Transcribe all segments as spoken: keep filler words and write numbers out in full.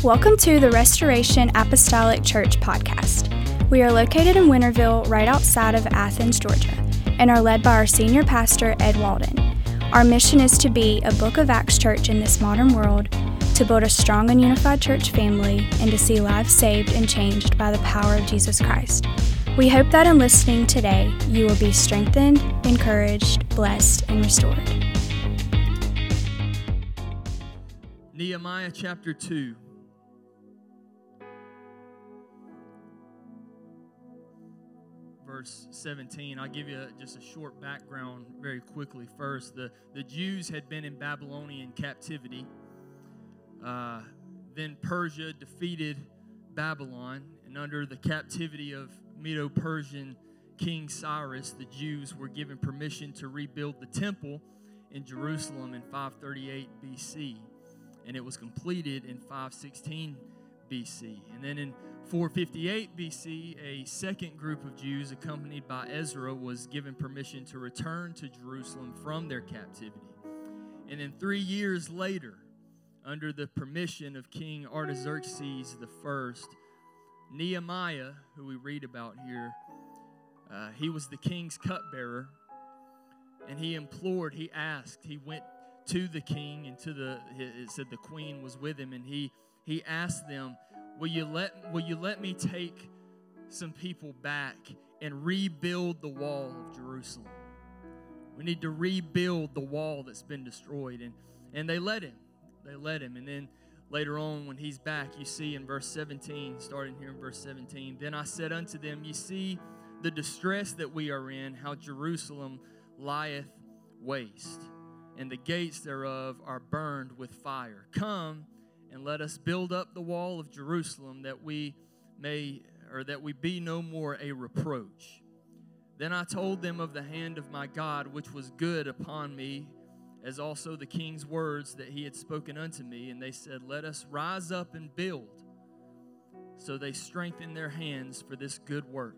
Welcome to the Restoration Apostolic Church podcast. We are located in Winterville, right outside of Athens, Georgia, and are led by our senior pastor, Ed Walden. Our mission is to be a Book of Acts church in this modern world, to build a strong and unified church family, and to see lives saved and changed by the power of Jesus Christ. We hope that in listening today, you will be strengthened, encouraged, blessed, and restored. Nehemiah chapter two. Verse seventeen. I'll give you just a short background very quickly first. The, the Jews had been in Babylonian captivity. Uh, then Persia defeated Babylon, and under the captivity of Medo-Persian King Cyrus, the Jews were given permission to rebuild the temple in Jerusalem in five thirty-eight B C, and it was completed in five sixteen B C. And then in four fifty-eight B C, a second group of Jews accompanied by Ezra was given permission to return to Jerusalem from their captivity. And then three years later, under the permission of King Artaxerxes the First, Nehemiah, who we read about here, uh, he was the king's cupbearer, and he implored, he asked, he went to the king and to the, it said the queen was with him, and he he asked them, will you let, will you let me take some people back and rebuild the wall of Jerusalem? We need to rebuild the wall that's been destroyed. And, and they let him. They let him. And then later on, when he's back, you see in verse seventeen, starting here in verse seventeen, then I said unto them, ye see the distress that we are in, how Jerusalem lieth waste, and the gates thereof are burned with fire. Come and let us build up the wall of Jerusalem, that we may, or that we be no more a reproach. Then I told them of the hand of my God, which was good upon me, as also the king's words that he had spoken unto me. And they said, let us rise up and build. So they strengthened their hands for this good work.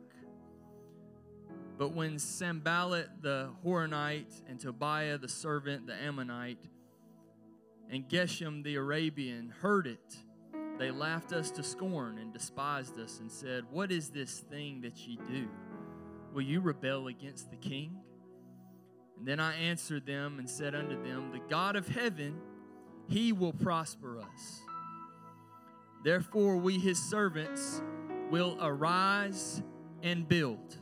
But when Sanballat the Horonite, and Tobiah the servant, the Ammonite, and Geshem the Arabian heard it, they laughed us to scorn and despised us, and said, what is this thing that ye do? Will you rebel against the king? And then I answered them and said unto them, the God of heaven, he will prosper us. Therefore we his servants will arise and build.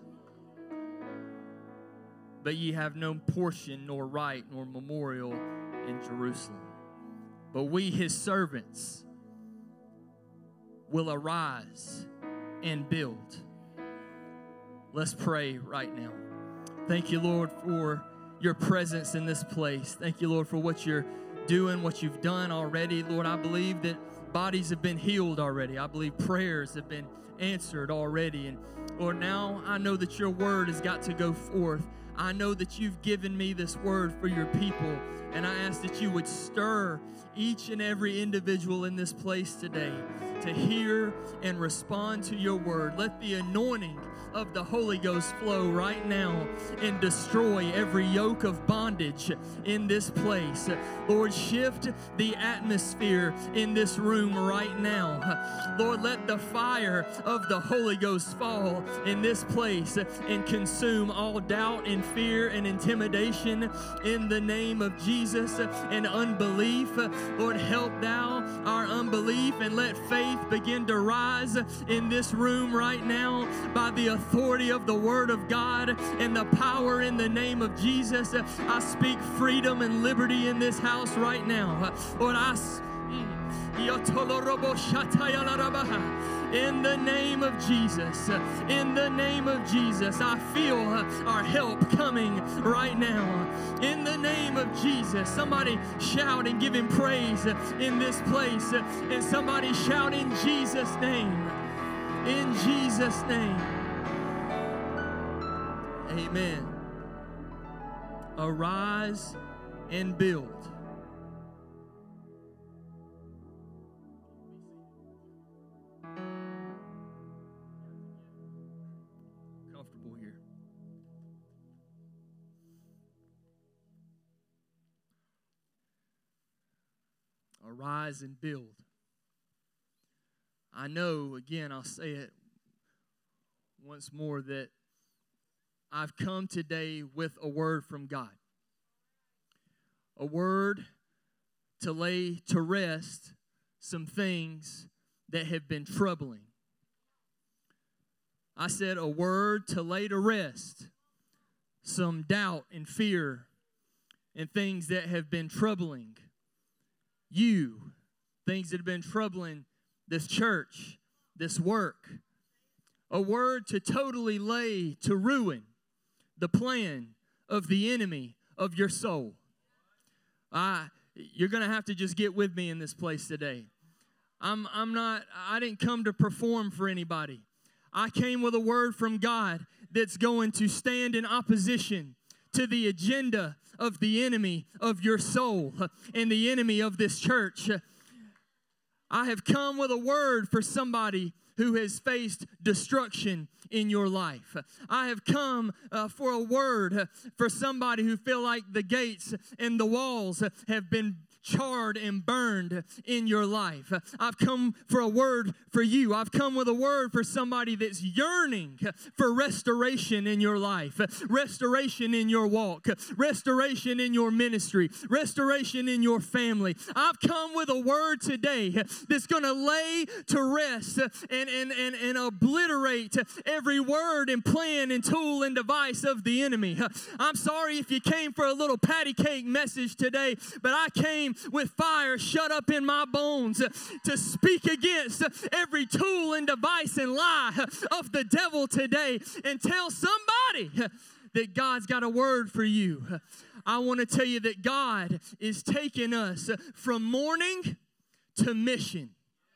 But ye have no portion, nor right, nor memorial in Jerusalem. But we his servants will arise and build. Let's pray right now. Thank you, Lord, for your presence in this place. Thank you, Lord, for what you're doing, what you've done already. Lord, I believe that bodies have been healed already. I believe prayers have been answered already. And Lord, now I know that your word has got to go forth. I know that you've given me this word for your people. And I ask that you would stir each and every individual in this place today to hear and respond to your word. Let the anointing of the Holy Ghost flow right now and destroy every yoke of bondage in this place. Lord, shift the atmosphere in this room right now. Lord, let the fire of the Holy Ghost fall in this place and consume all doubt and fear and intimidation in the name of Jesus and unbelief. Lord, help thou our unbelief, and let faith begin to rise in this room right now by the authority of the Word of God and the power in the name of Jesus. I speak freedom and liberty in this house right now. Lord, I in the name of Jesus, in the name of Jesus, I feel our help coming right now. In the name of Jesus, somebody shout and give him praise in this place. And somebody shout in Jesus' name. In Jesus' name. Amen. Arise and build. Comfortable here. Arise and build. I know, again, I'll say it once more, that I've come today with a word from God. A word to lay to rest some things that have been troubling. I said a word to lay to rest some doubt and fear and things that have been troubling you, things that have been troubling this church, this work. A word to totally lay to ruin the plan of the enemy of your soul. I, you're going to have to just get with me in this place today. I'm, I'm not, I didn't come to perform for anybody. I came with a word from God that's going to stand in opposition to the agenda of the enemy of your soul and the enemy of this church. I have come with a word for somebody who has faced destruction in your life. I have come uh, for a word for somebody who feel like the gates and the walls have been charred and burned in your life. I've come for a word for you. I've come with a word for somebody that's yearning for restoration in your life, restoration in your walk, restoration in your ministry, restoration in your family. I've come with a word today that's going to lay to rest and, and, and, and obliterate every word and plan and tool and device of the enemy. I'm sorry if you came for a little patty cake message today, but I came with fire shut up in my bones to speak against every tool and device and lie of the devil today and tell somebody that God's got a word for you. I want to tell you that God is taking us from mourning to mission.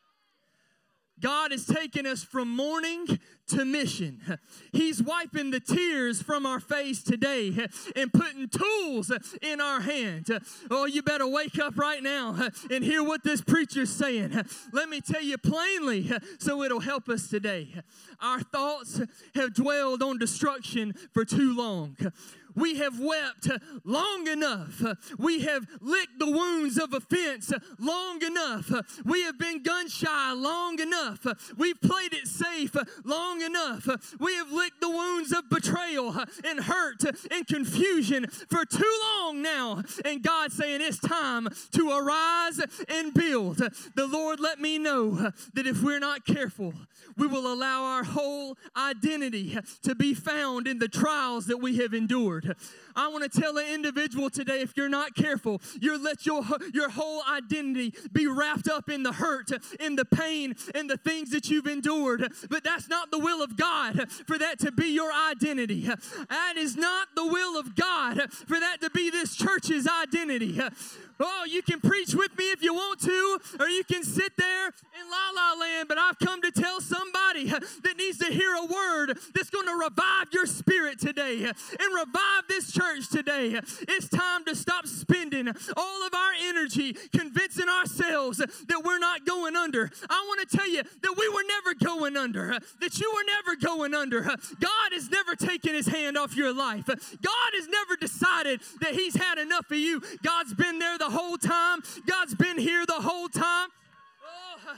God is taking us from mourning to mission. He's wiping the tears from our face today and putting tools in our hand. Oh, you better wake up right now and hear what this preacher's saying. Let me tell you plainly so it'll help us today. Our thoughts have dwelled on destruction for too long. We have wept long enough. We have licked the wounds of offense long enough. We have been gun shy long enough. We've played it safe long enough. We have licked the wounds of betrayal and hurt and confusion for too long now. And God's saying it's time to arise and build. The Lord let me know that if we're not careful, we will allow our whole identity to be found in the trials that we have endured. I want to tell an individual today, if you're not careful, you'll let your, your whole identity be wrapped up in the hurt, in the pain, and the things that you've endured. But that's not the will of God for that to be your identity. That is not the will of God for that to be this church's identity. Oh, you can preach with me if you want to, or you can sit there in la-la land, but I've come to tell somebody that needs to hear a word that's going to revive your spirit today and revive this church today. It's time to stop spending all of our energy convincing ourselves that we're not going under. I want to tell you that we were never going under, that you were never going under. God has never taken his hand off your life. God has never decided that he's had enough of you. God's been there the whole time. God's been here the whole time. Oh,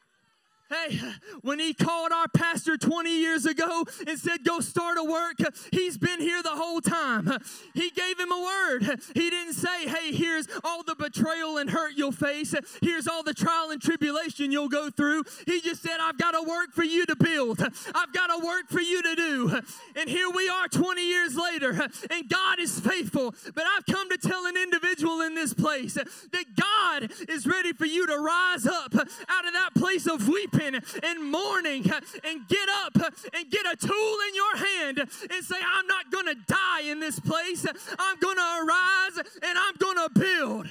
hey, when he called our pastor twenty years ago and said, go start a work, he's been here the whole time. He gave him a word. He didn't say, hey, here's all the betrayal and hurt you'll face. Here's all the trial and tribulation you'll go through. He just said, I've got a work for you to build. I've got a work for you to do. And here we are twenty years later, and God is faithful. But I've come to tell an individual in this place that God is ready for you to rise up out of that place of weeping and mourning and get up and get a tool in your hand and say, I'm not going to die in this place. I'm going to arise and I'm going to build.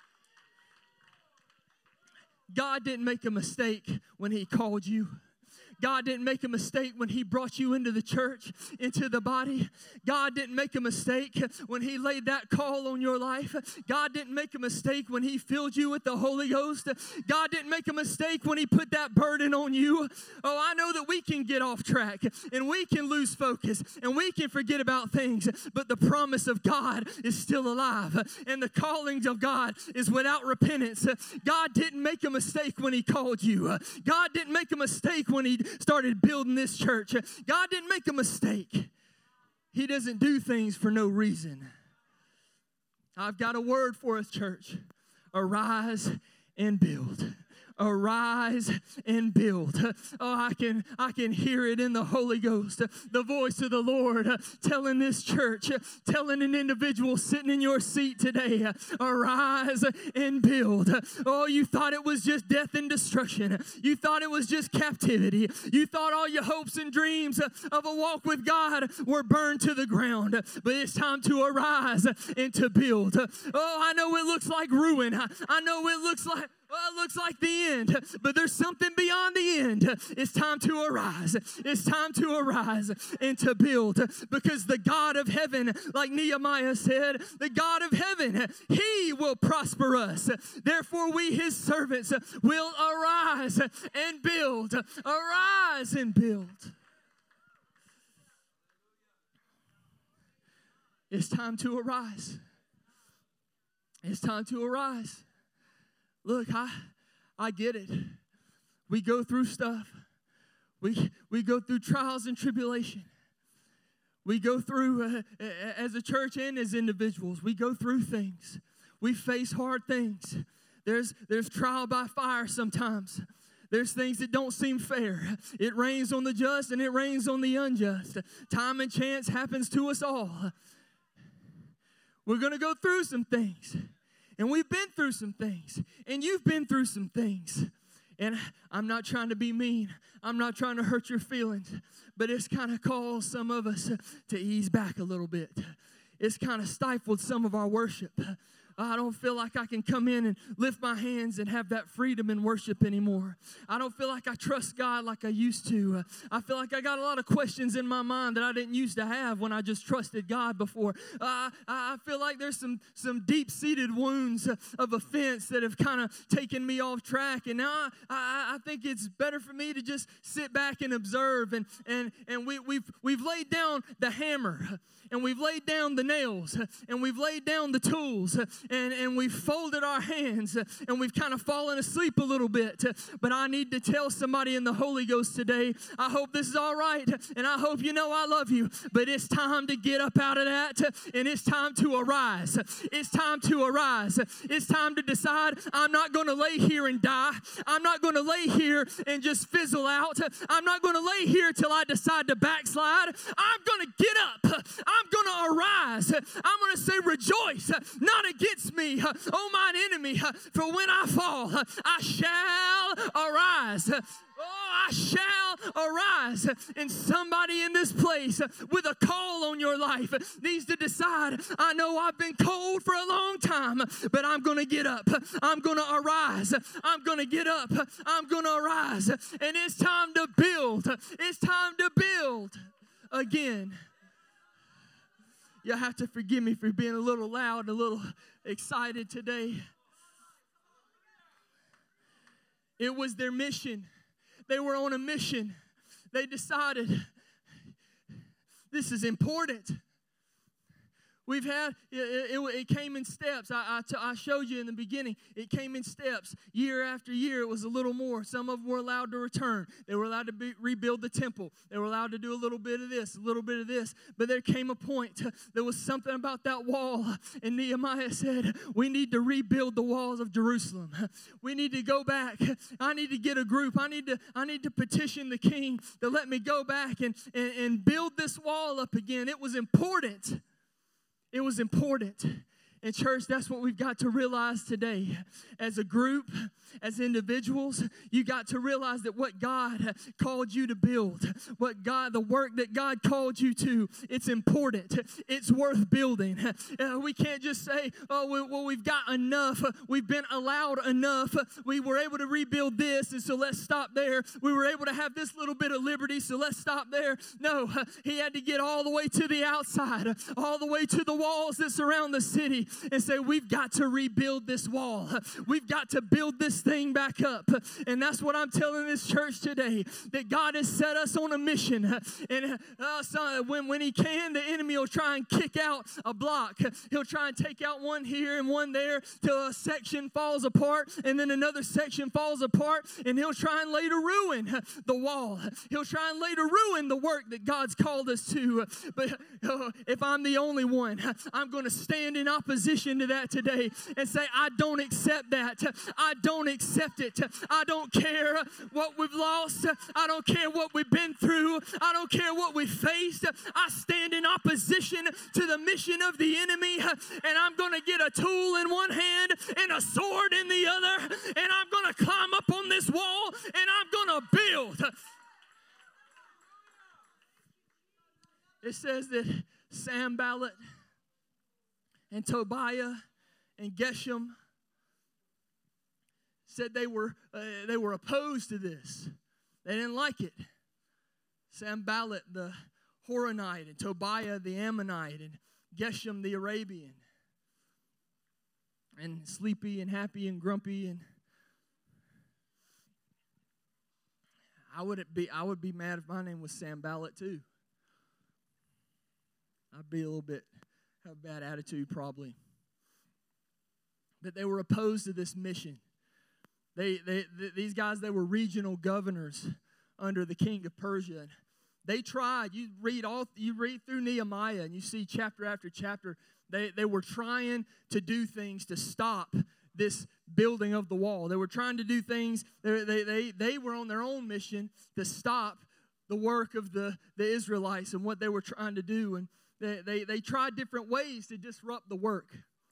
God didn't make a mistake when he called you. God didn't make a mistake when he brought you into the church, into the body. God didn't make a mistake when he laid that call on your life. God didn't make a mistake when he filled you with the Holy Ghost. God didn't make a mistake when he put that burden on you. Oh, I know that we can get off track and we can lose focus and we can forget about things, but the promise of God is still alive and the callings of God is without repentance. God didn't make a mistake when he called you. God didn't make a mistake when he started building this church. God didn't make a mistake. He doesn't do things for no reason. I've got a word for us, church. Arise and build. Arise and build. Oh, I can I can hear it in the Holy Ghost. The voice of the Lord telling this church, telling an individual sitting in your seat today, arise and build. Oh, you thought it was just death and destruction. You thought it was just captivity. You thought all your hopes and dreams of a walk with God were burned to the ground. But it's time to arise and to build. Oh, I know it looks like ruin. I know it looks like Well, it looks like the end, but there's something beyond the end. It's time to arise. It's time to arise and to build, because the God of heaven, like Nehemiah said, the God of heaven, he will prosper us. Therefore, we, his servants, will arise and build. Arise and build. It's time to arise. It's time to arise. Look, I, I get it. We go through stuff. We, we go through trials and tribulation. We go through, uh, as a church and as individuals, we go through things. We face hard things. There's, there's trial by fire sometimes. There's things that don't seem fair. It rains on the just and it rains on the unjust. Time and chance happens to us all. We're going to go through some things. And we've been through some things. And you've been through some things. And I'm not trying to be mean. I'm not trying to hurt your feelings. But it's kind of caused some of us to ease back a little bit. It's kind of stifled some of our worship. I don't feel like I can come in and lift my hands and have that freedom in worship anymore. I don't feel like I trust God like I used to. I feel like I got a lot of questions in my mind that I didn't used to have when I just trusted God before. Uh, I feel like there's some, some deep-seated wounds of offense that have kind of taken me off track. And now I, I, I think it's better for me to just sit back and observe. And, and, and we, we've, we've laid down the hammer. And we've laid down the nails, and we've laid down the tools, and, and we've folded our hands, and we've kind of fallen asleep a little bit. But I need to tell somebody in the Holy Ghost today, I hope this is all right, and I hope you know I love you, but it's time to get up out of that, and it's time to arise. It's time to arise. It's time to decide I'm not going to lay here and die. I'm not going to lay here and just fizzle out. I'm not going to lay here till I decide to backslide. I'm going to get up. I'm going to arise. I'm going to say, rejoice, not against me, oh mine enemy, for when I fall, I shall arise. Oh, I shall arise. And somebody in this place with a call on your life needs to decide, I know I've been cold for a long time, but I'm going to get up. I'm going to arise. I'm going to get up. I'm going to arise. And it's time to build. It's time to build again. You'll have to forgive me for being a little loud, a little excited today. It was their mission. They were on a mission. They decided this is important. We've had, it, it, it came in steps. I, I, t- I showed you in the beginning. It came in steps. Year after year, it was a little more. Some of them were allowed to return. They were allowed to be, rebuild the temple. They were allowed to do a little bit of this, a little bit of this. But there came a point. There was something about that wall. And Nehemiah said, we need to rebuild the walls of Jerusalem. We need to go back. I need to get a group. I need to, I need to petition the king to let me go back and, and, and build this wall up again. It was important. It was important. And church, that's what we've got to realize today. As a group, as individuals, you got to realize that what God called you to build, what God, the work that God called you to, it's important. It's worth building. Uh, we can't just say, oh, we, well, we've got enough. We've been allowed enough. We were able to rebuild this, and so let's stop there. We were able to have this little bit of liberty, so let's stop there. No, he had to get all the way to the outside, all the way to the walls that surround the city, and say, we've got to rebuild this wall. We've got to build this thing back up. And that's what I'm telling this church today, that God has set us on a mission. And uh, so when, when he can, the enemy will try and kick out a block. He'll try and take out one here and one there till a section falls apart, and then another section falls apart, and he'll try and later ruin the wall. He'll try and later ruin the work that God's called us to. But uh, if I'm the only one, I'm going to stand in opposition to that today and say, I don't accept that. I don't accept it. I don't care what we've lost. I don't care what we've been through. I don't care what we faced. I stand in opposition to the mission of the enemy, and I'm going to get a tool in one hand and a sword in the other, and I'm going to climb up on this wall, and I'm going to build. It says that Sanballat and Tobiah and Geshem said they were uh, they were opposed to this. They didn't like it. Sanballat the Horonite, and Tobiah the Ammonite, and Geshem the Arabian, and sleepy and happy and grumpy, and I would be I would be mad if my name was Sanballat too. I'd be a little bit have a bad attitude probably. But they were opposed to this mission. They, they, they, these guys, they were regional governors under the king of Persia. They tried. You read all. You read through Nehemiah, and you see chapter after chapter. They, they were trying to do things to stop this building of the wall. They were trying to do things. They, they, they, they were on their own mission to stop the work of the, the Israelites and what they were trying to do. And they, they, they tried different ways to disrupt the work.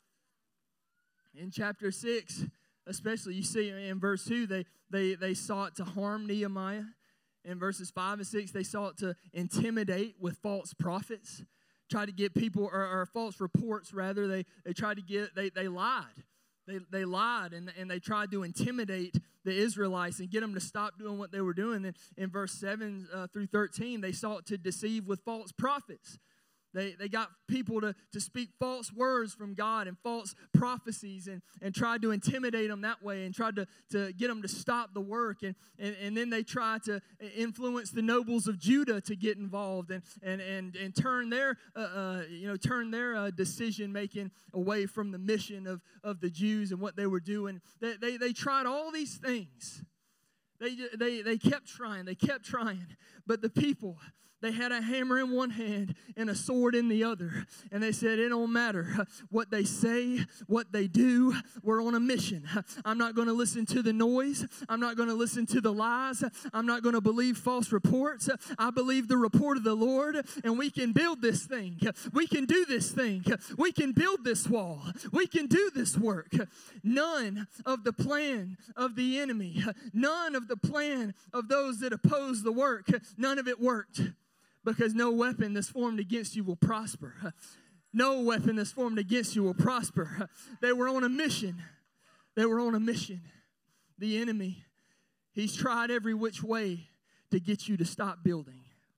In chapter six, especially, you see in verse two, they, they, they sought to harm Nehemiah. In verses five and six, they sought to intimidate with false prophets, tried to get people, or, or false reports rather. They they tried to get, they, they lied. They they lied, and, and they tried to intimidate the Israelites and get them to stop doing what they were doing. And in verse seven uh, through thirteen, they sought to deceive with false prophets. They they got people to, to speak false words from God and false prophecies, and, and tried to intimidate them that way, and tried to, to get them to stop the work. And, and, and then they tried to influence the nobles of Judah to get involved and and and, and turn their uh, uh, you know turn their uh, decision making away from the mission of, of the Jews and what they were doing. They they, they tried all these things. They they they kept trying. They kept trying, but the people, they had a hammer in one hand and a sword in the other. And they said, it don't matter what they say, what they do. We're on a mission. I'm not going to listen to the noise. I'm not going to listen to the lies. I'm not going to believe false reports. I believe the report of the Lord, and we can build this thing. We can do this thing. We can build this wall. We can do this work. None of the plan of the enemy, none of the plan of those that oppose the work, none of it worked. Because no weapon that's formed against you will prosper. No weapon that's formed against you will prosper. They were on a mission. They were on a mission. The enemy, he's tried every which way to get you to stop building.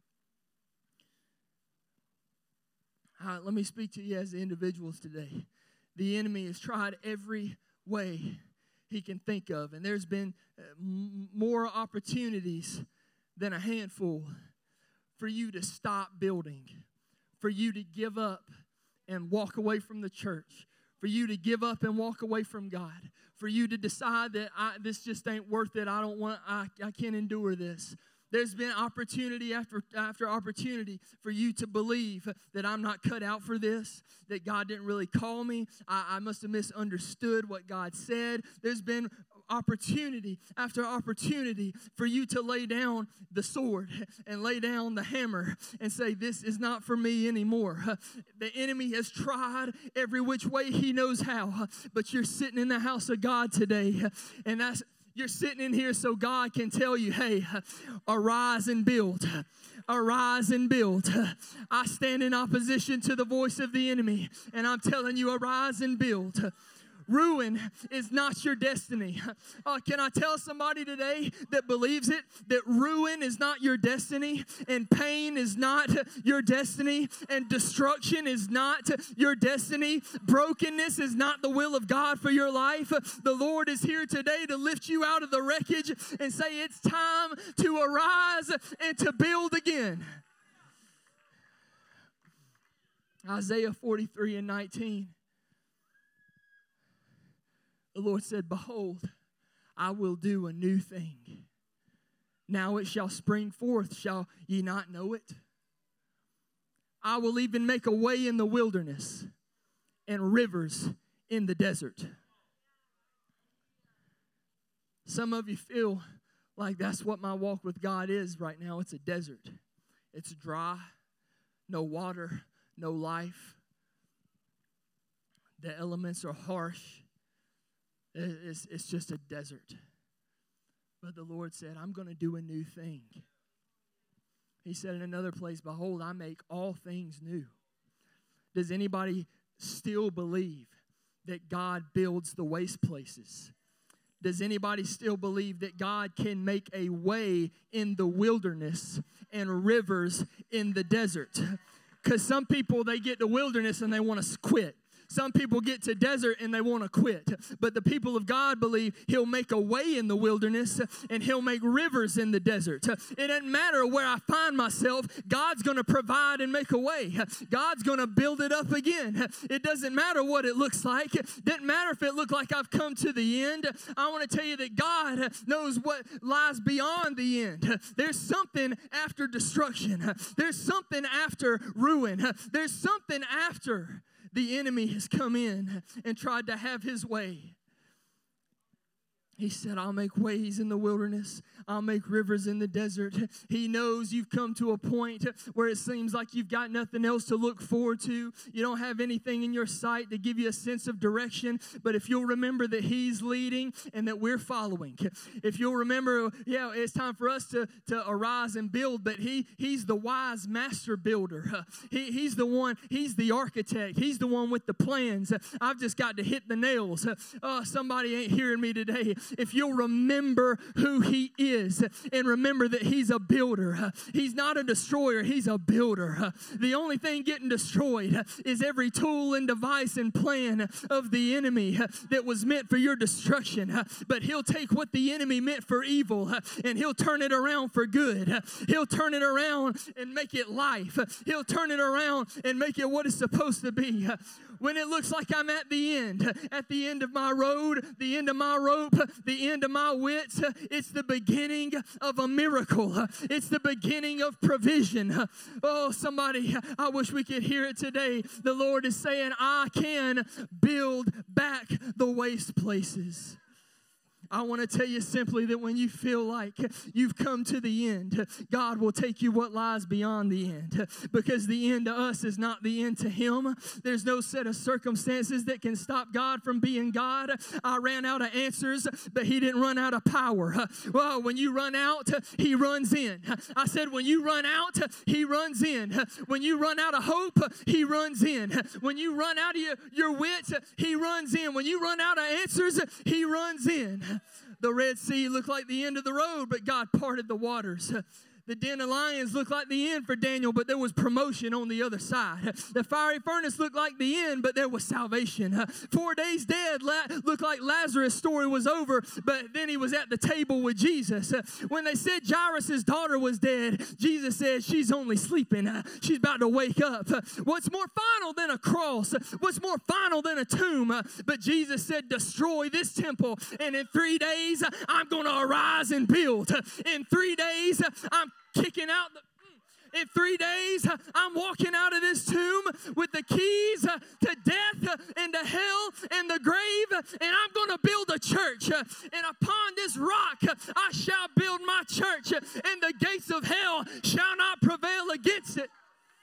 All right, let me speak to you as individuals today. The enemy has tried every way he can think of. And there's been more opportunities than a handful for you to stop building, for you to give up and walk away from the church, for you to give up and walk away from God, for you to decide that I, this just ain't worth it. I don't want, I, I can't endure this. There's been opportunity after, after opportunity for you to believe that I'm not cut out for this, that God didn't really call me. I, I must have misunderstood what God said. There's been opportunity after opportunity for you to lay down the sword and lay down the hammer and say, this is not for me anymore. The enemy has tried every which way he knows how, but you're sitting in the house of God today, and that's you're sitting in here so God can tell you, hey, arise and build. Arise and build. I stand in opposition to the voice of the enemy, and I'm telling you, arise and build. Ruin is not your destiny. Uh, can I tell somebody today that believes it, that ruin is not your destiny, and pain is not your destiny, and destruction is not your destiny? Brokenness is not the will of God for your life. The Lord is here today to lift you out of the wreckage and say it's time to arise and to build again. Isaiah forty-three and nineteen. The Lord said, behold, I will do a new thing. Now it shall spring forth. Shall ye not know it? I will even make a way in the wilderness and rivers in the desert. Some of you feel like that's what my walk with God is right now. It's a desert. It's dry, no water, no life. The elements are harsh. It's, it's just a desert. But the Lord said, I'm going to do a new thing. He said in another place, behold, I make all things new. Does anybody still believe that God builds the waste places? Does anybody still believe that God can make a way in the wilderness and rivers in the desert? Because some people, they get to wilderness and they want to quit. Some people get to desert and they want to quit. But the people of God believe He'll make a way in the wilderness and He'll make rivers in the desert. It doesn't matter where I find myself. God's going to provide and make a way. God's going to build it up again. It doesn't matter what it looks like. It doesn't matter if it looks like I've come to the end. I want to tell you that God knows what lies beyond the end. There's something after destruction. There's something after ruin. There's something after the enemy has come in and tried to have his way. He said, I'll make ways in the wilderness. I'll make rivers in the desert. He knows you've come to a point where it seems like you've got nothing else to look forward to. You don't have anything in your sight to give you a sense of direction. But if you'll remember that He's leading and that we're following. If you'll remember, yeah, it's time for us to, to arise and build. But he He's the wise master builder. He, he's the one, He's the architect. He's the one with the plans. I've just got to hit the nails. Oh, somebody ain't hearing me today. If you'll remember who He is and remember that He's a builder. He's not a destroyer. He's a builder. The only thing getting destroyed is every tool and device and plan of the enemy that was meant for your destruction. But He'll take what the enemy meant for evil and He'll turn it around for good. He'll turn it around and make it life. He'll turn it around and make it what it's supposed to be. When it looks like I'm at the end, at the end of my road, the end of my rope, the end of my wits, it's the beginning of a miracle. It's the beginning of provision. Oh, somebody, I wish we could hear it today. The Lord is saying, I can build back the waste places. I want to tell you simply that when you feel like you've come to the end, God will take you what lies beyond the end. Because the end to us is not the end to Him. There's no set of circumstances that can stop God from being God. I ran out of answers, but He didn't run out of power. Well, when you run out, He runs in. I said, when you run out, He runs in. When you run out of hope, He runs in. When you run out of your, your wits, He runs in. When you run out of answers, He runs in. The Red Sea looked like the end of the road, but God parted the waters. The den of lions looked like the end for Daniel, but there was promotion on the other side. The fiery furnace looked like the end, but there was salvation. Four days dead looked like Lazarus' story was over, but then he was at the table with Jesus. When they said Jairus' daughter was dead, Jesus said, she's only sleeping. She's about to wake up. What's more final than a cross? What's more final than a tomb? But Jesus said, destroy this temple, and in three days, I'm going to arise and build. In three days, I'm kicking out the, in three days, I'm walking out of this tomb with the keys to death into hell and the grave, and I'm going to build a church. And upon this rock I shall build my church, and the gates of hell shall not prevail against it.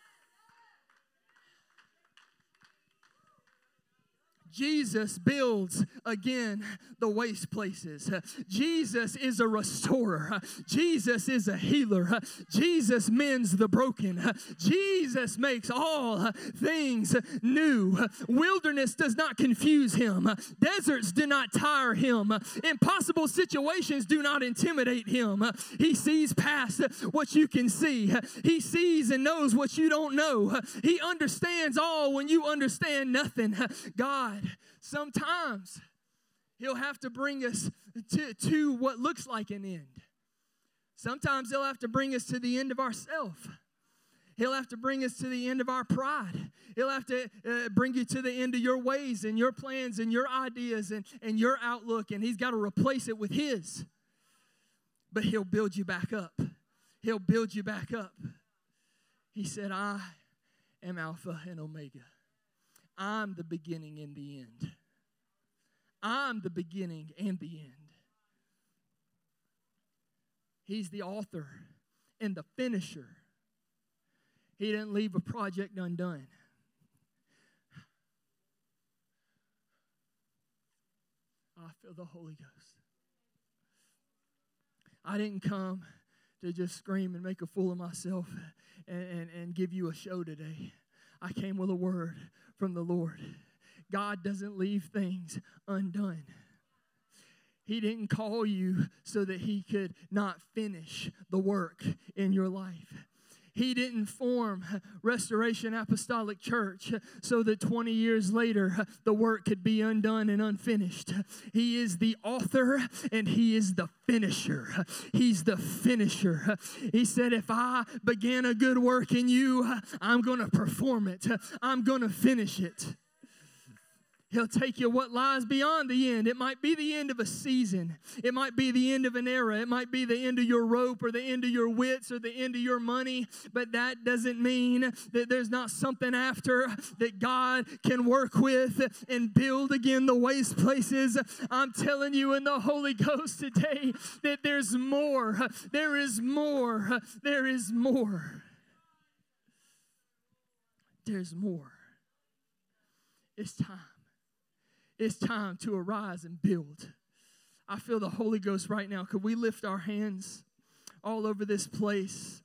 Jesus builds again the waste places. Jesus is a restorer. Jesus is a healer. Jesus mends the broken. Jesus makes all things new. Wilderness does not confuse him. Deserts do not tire him. Impossible situations do not intimidate him. He sees past what you can see. He sees and knows what you don't know. He understands all when you understand nothing. God, sometimes he'll have to bring us to, to what looks like an end. Sometimes he'll have to bring us to the end of ourselves. He'll have to bring us to the end of our pride. He'll have to uh, bring you to the end of your ways and your plans and your ideas and, and your outlook, and he's got to replace it with his. But he'll build you back up. He'll build you back up. He said, I am Alpha and Omega. I'm the beginning and the end. I'm the beginning and the end. He's the author and the finisher. He didn't leave a project undone. I feel the Holy Ghost. I didn't come to just scream and make a fool of myself and, and, and give you a show today. I came with a word from the Lord. God doesn't leave things undone. He didn't call you so that he could not finish the work in your life. He didn't form Restoration Apostolic Church so that twenty years later the work could be undone and unfinished. He is the author and he is the finisher. He's the finisher. He said, if I began a good work in you, I'm going to perform it. I'm going to finish it. He'll take you what lies beyond the end. It might be the end of a season. It might be the end of an era. It might be the end of your rope or the end of your wits or the end of your money. But that doesn't mean that there's not something after that God can work with and build again the waste places. I'm telling you in the Holy Ghost today that there's more. There is more. There is more. There's more. It's time. It's time to arise and build. I feel the Holy Ghost right now. Could we lift our hands all over this place?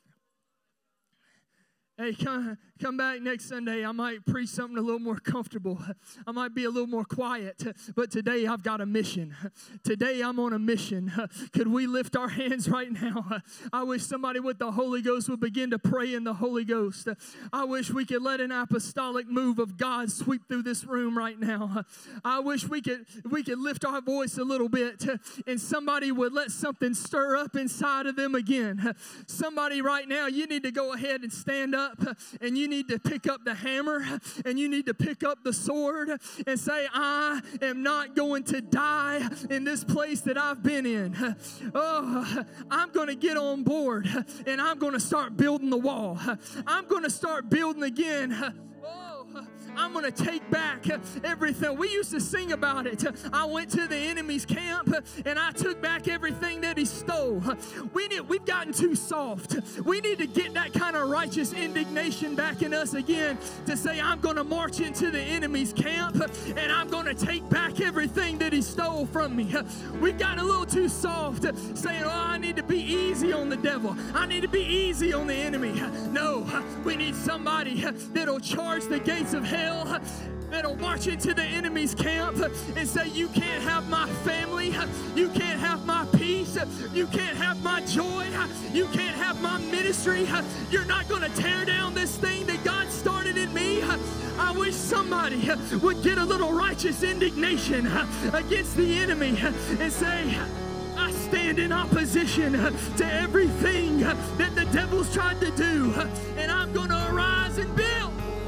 Hey, come, come back next Sunday. I might preach something a little more comfortable. I might be a little more quiet. But today I've got a mission. Today I'm on a mission. Could we lift our hands right now? I wish somebody with the Holy Ghost would begin to pray in the Holy Ghost. I wish we could let an apostolic move of God sweep through this room right now. I wish we could we could lift our voice a little bit and somebody would let something stir up inside of them again. Somebody right now, you need to go ahead and stand up. And you need to pick up the hammer and you need to pick up the sword and say, I am not going to die in this place that I've been in. Oh, I'm going to get on board and I'm going to start building the wall. I'm going to start building again. Oh, I'm going to take back everything. We used to sing about it. I went to the enemy's camp and I took back everything that he stole. We need, we've gotten too soft. We need to get that kind of righteous indignation back in us again to say, I'm going to march into the enemy's camp and I'm going to take back everything that he stole from me. We've gotten a little too soft saying, oh, I need to be easy on the devil. I need to be easy on the enemy. No, we need somebody that'll charge the gates of hell, that'll march into the enemy's camp and say, you can't have my family, you can't have my peace, you can't have my joy, you can't have my ministry, you're not going to tear down this thing that God started in me. I wish somebody would get a little righteous indignation against the enemy and say, I stand in opposition to everything that the devil's tried to do, and I'm going to arise and build.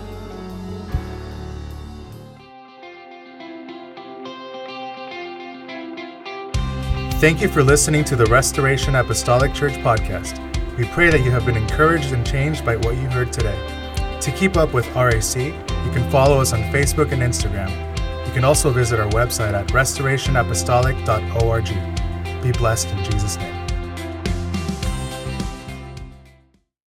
Thank you for listening to the Restoration Apostolic Church podcast. We pray that you have been encouraged and changed by what you heard today. To keep up with R A C, You can follow us on Facebook and Instagram. You can also visit our website at restoration apostolic dot org. Be blessed in Jesus' name.